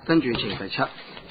跟住前第七，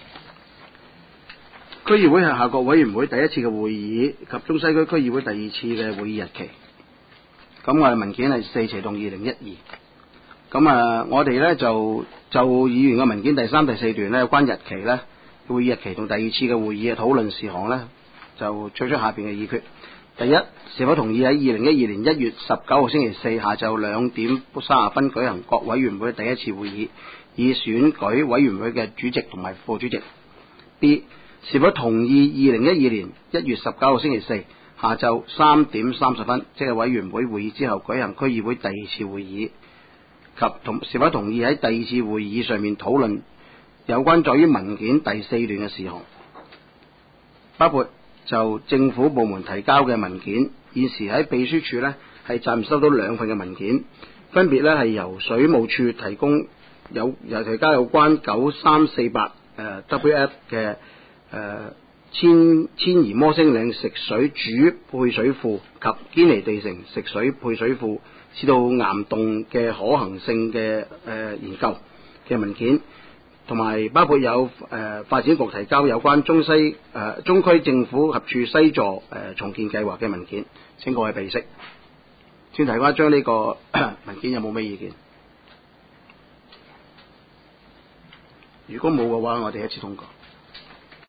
區議會係下各委員會第一次嘅會議及中西區區議會第二次嘅會議日期。咁我哋文件係4斜洞2012。咁我哋呢就議員嘅文件第3、第4段呢，有關日期呢，會議日期同第二次嘅會議嘅討論事項呢，就作出下邊嘅議決。第一，是否同意喺2012年1月19號星期四下晝2點30分舉行各委員會第一次會議，以選舉委員會嘅主席同埋副主席。B， 是否同意2012年1月19號星期四下晝3點30分，即係委員會會議之後舉行區議會第二次會議，及是否同意喺第二次會議上面討論有關在於文件第4段嘅事項，包括就政府部門提交嘅文件。現時喺秘書處呢係暫時收到2份嘅文件，分別呢係由水務署提供提交有關9348WF 嘅遷移摩星嶺食水主配水庫及堅尼地城食水配水庫至到岩洞嘅可行性嘅研究嘅文件，同埋包括有發展局提交有關中區政府合署西座重建計劃嘅文件，請各位備悉。先提翻將呢個文件有冇咩意見？如果冇嘅話，我哋一次通過。